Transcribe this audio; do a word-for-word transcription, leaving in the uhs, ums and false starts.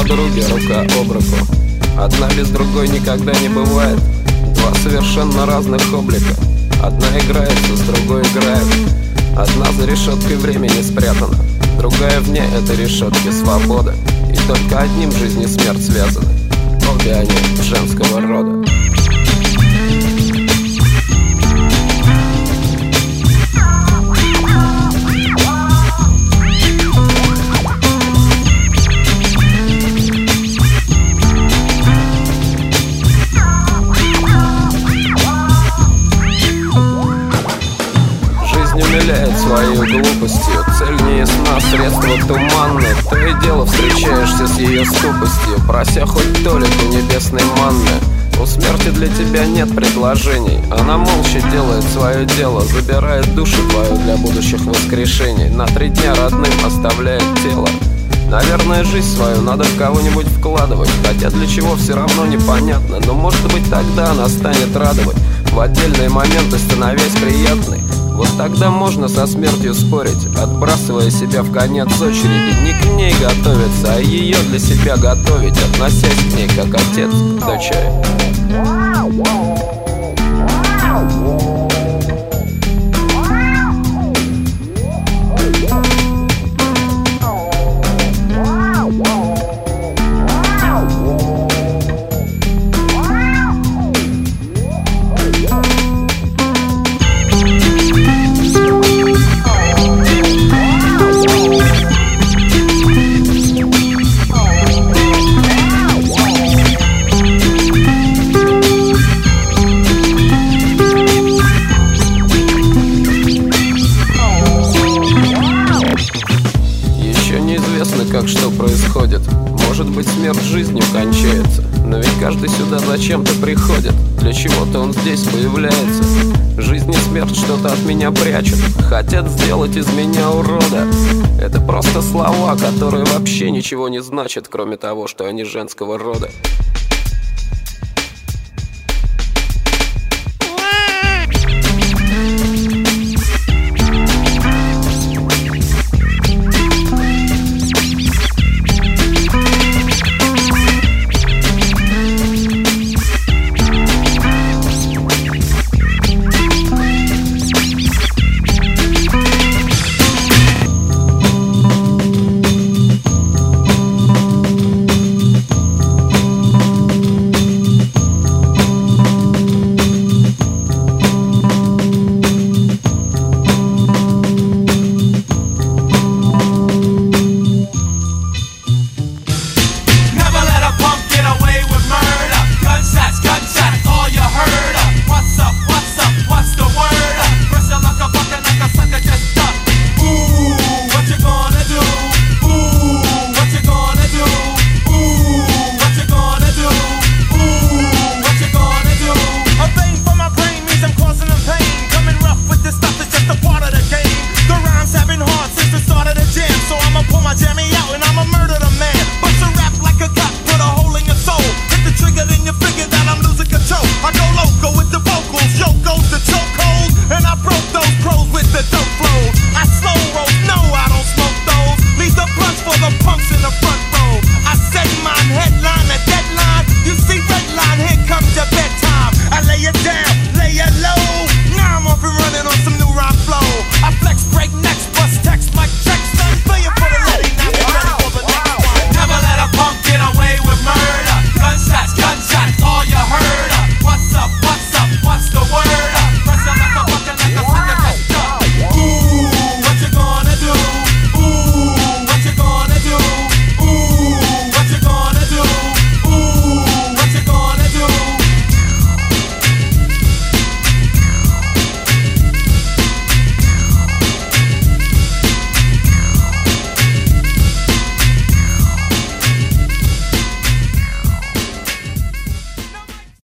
подруги рука об руку. Одна без другой никогда не бывает. Два совершенно разных облика. Одна играется, с другой играет. Одна за решеткой времени спрятана, другая вне этой решетки свобода. И только одним жизнь и смерть связаны. Обе они женского рода. Умиляет своей глупостью. Цель не ясна, средства туманны. То и дело встречаешься с ее скупостью, прося хоть толику небесной манны. У смерти для тебя нет предложений. Она молча делает свое дело, забирает душу твою для будущих воскрешений. На три дня родным оставляет тело. Наверное, жизнь свою надо в кого-нибудь вкладывать, хотя для чего все равно непонятно. Но может быть тогда она станет радовать, в отдельные моменты становясь приятной. Вот тогда можно со смертью спорить, отбрасывая себя в конец очереди. Не к ней готовиться, а ее для себя готовить, относясь к ней как отец к дочери. Неизвестно, как что происходит. Может быть, смерть жизнью кончается. Но ведь каждый сюда зачем-то приходит. Для чего-то он здесь появляется. Жизнь и смерть что-то от меня прячут. Хотят сделать из меня урода. Это просто слова, которые вообще ничего не значат, кроме того, что они женского рода.